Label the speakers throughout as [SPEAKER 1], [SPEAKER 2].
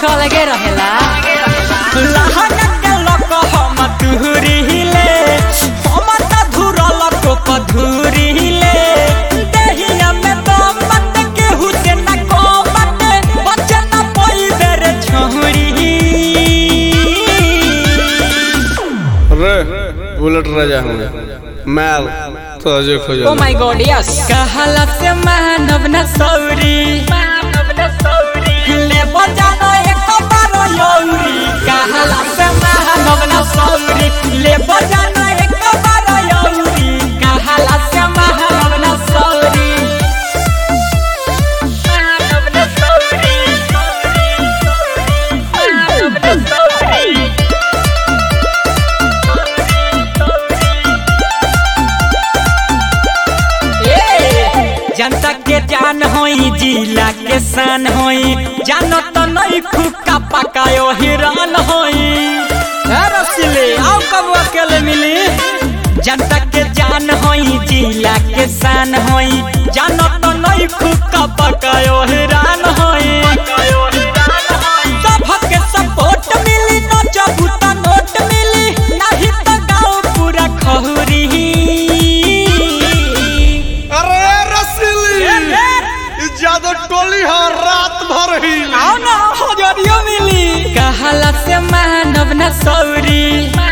[SPEAKER 1] कुछ अलगे रहेला।
[SPEAKER 2] लहंगा के लोग हम तुहरीले हम त धुरल को पधुरीले देहिया में तो मत के हुसैन को मत बचन पई बेर छोड़ी
[SPEAKER 3] रे बुलेट राजा हूँ मैल तो अजय खोजा।
[SPEAKER 1] Oh my god yes.
[SPEAKER 2] कहला से मानव न सौरी ले बजाना एक बार यौरी कहला से मानव न सौरी ले बजाना एक बार यौरी कहला से मानव न सौरी मानव न सौरी मानव न सौरी जनता के जान होई जिला के शान होई जानो तो नहीं खुक्का पकायो हिरान होई रसीले आओ कब अकेले मिली जनता के जान होई जिला के शान होई जानो तो नहीं खुक्का पकायो हिरान होई सबके सपोर्ट मिली न चबूता नोट मिली नहीं तो गाँव पूरा खहुरी
[SPEAKER 3] ज्यादा टोली है रात भर ही
[SPEAKER 2] आओ ना हजरियो मिली कहला से मानव न सौरी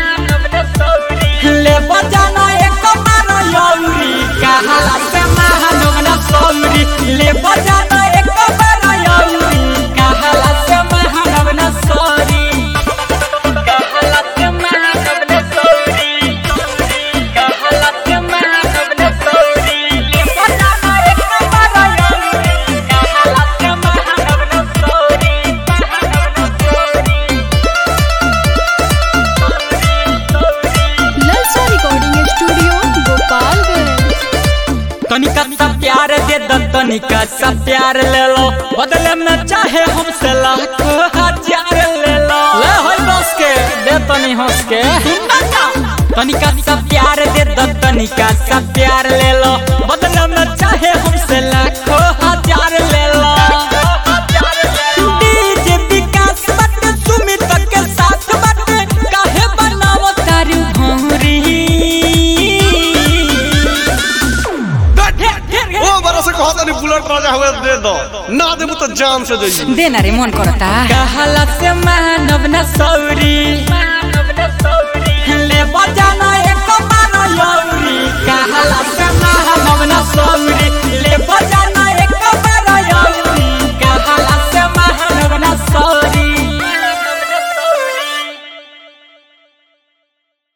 [SPEAKER 2] ले बजाना एक बार यौरी कहला से मानव न सौरी ले बजाना एक बार यौरी कहला से मानव न सौरी कहला से मानव न सौरी कहला से मानव न सौरी ले बजाना एक बार यौरी कहला से मानव न सौरी
[SPEAKER 4] ललचा रिकॉर्डिंग स्टूडियो गोपालगंज।
[SPEAKER 2] तनिका सा प्यार दे दो तनिका सा प्यार ले लो बदले में चाहे हमसे लाखों हजार ले लो ले होय बस के दे तनी हंस के तनिका सा प्यार दे दो तनिका सा प्यार ले लो बदले में चाहे हमसे लाखों हजार ले लो डीजे विकास बट सुमित के साथ बट काहे बनावो तारू भौरी
[SPEAKER 3] ओ बरस कहत नहीं बुलेट राजा हुए दे दो ना देबू तो जान से दे
[SPEAKER 1] देना रे मन करता।
[SPEAKER 2] कहला से मानव न सौरी